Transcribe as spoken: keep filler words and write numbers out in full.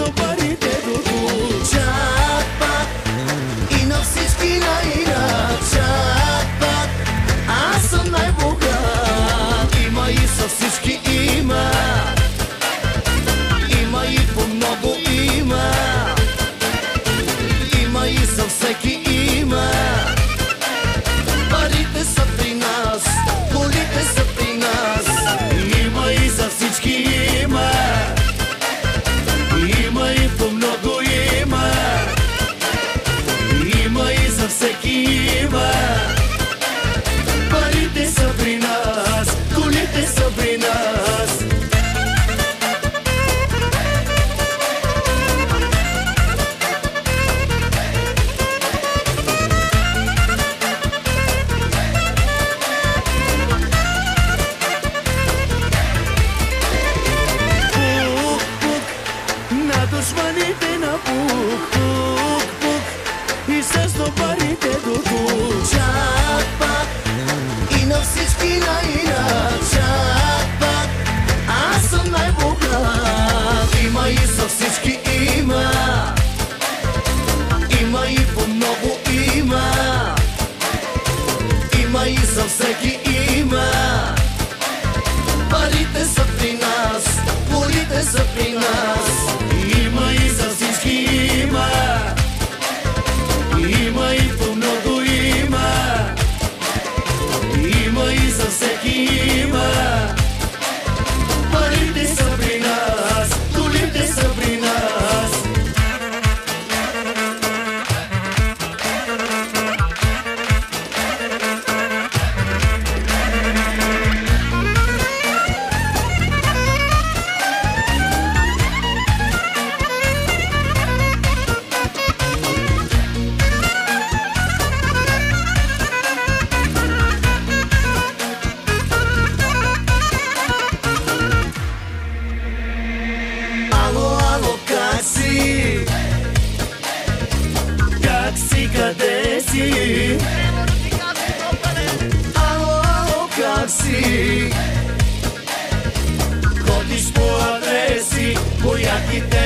до парите до тук. Чак-пак и на всички наинак. Чак-пак аз съм най-богат. Има и за всички има. Има и по много има. Има и за всеки има. Парите са при нас, колите са при нас. Има и за всички има. Има и по много има. Има и за всеки има. Парите са при нас, колите са при нас. Душманите на пук, пук, пук и с парите до тук. Чак-пак и на всички наинак. Чак-пак аз съм най-богат. Има и за всички има. Има и по много има. Има и за всеки има. Парите са при нас, колите са при нас. Има и за всички има. Има и по много има. Има и за всеки има. Парите са при нас, колите са при нас. Как си, къде си? Ало, ало, как си? Ходиш по адреси, по яките